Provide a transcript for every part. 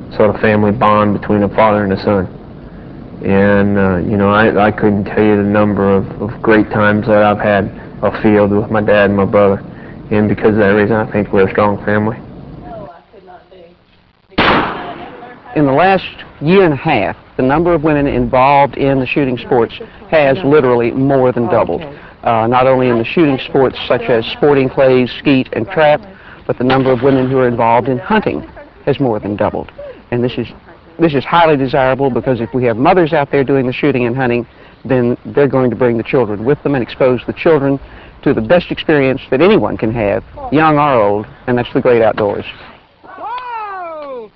sort of family bond between a father and a son. And, you know, I couldn't tell you the number of great times that I've had afield with my dad and my brother. And because of that reason, I think we're a strong family. In the last year and a half, the number of women involved in the shooting sports has literally more than doubled. Not only in the shooting sports such as sporting clays, skeet, and trap, but the number of women who are involved in hunting has more than doubled. And this is highly desirable, because if we have mothers out there doing the shooting and hunting, then they're going to bring the children with them and expose the children to the best experience that anyone can have, young or old, and that's the great outdoors. Whoa!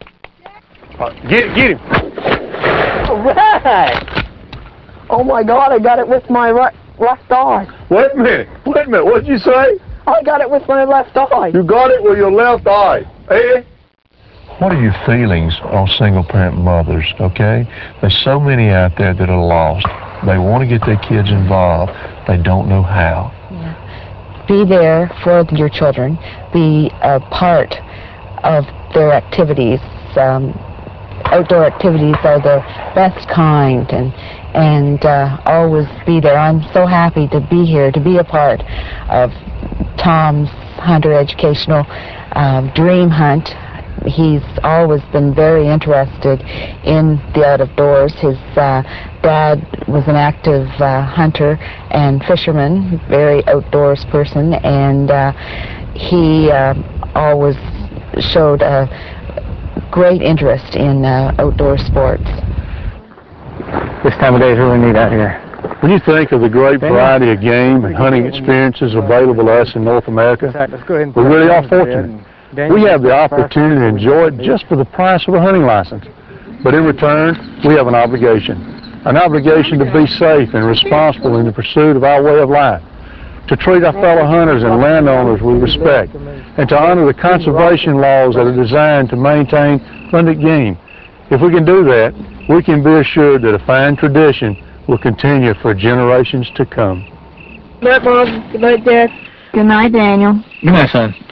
Get him! All right! Oh my God, I got it with my left eye. Wait a minute, what did you say? I got it with my left eye. You got it with your left eye, eh? What are your feelings on single-parent mothers, okay? There's so many out there that are lost. They want to get their kids involved. They don't know how. Yeah. Be there for your children. Be a part of their activities. Outdoor activities are the best kind, and always be there. I'm so happy to be here, to be a part of Tom's Hunter Educational Dream Hunt. He's always been very interested in the out of doors. His dad was an active hunter and fisherman, very outdoors person, and he always showed a great interest in outdoor sports. This time of day is really neat out here. When you think of the great variety of game and hunting experiences available to us in North America, we really are fortunate. We have the opportunity to enjoy it just for the price of a hunting license. But in return, we have an obligation to be safe and responsible in the pursuit of our way of life, to treat our fellow hunters and landowners with respect, and to honor the conservation laws that are designed to maintain hunted game. If we can do that, we can be assured that a fine tradition will continue for generations to come. Good night, Mom. Good night, Dad. Good night, Daniel. Good night, son.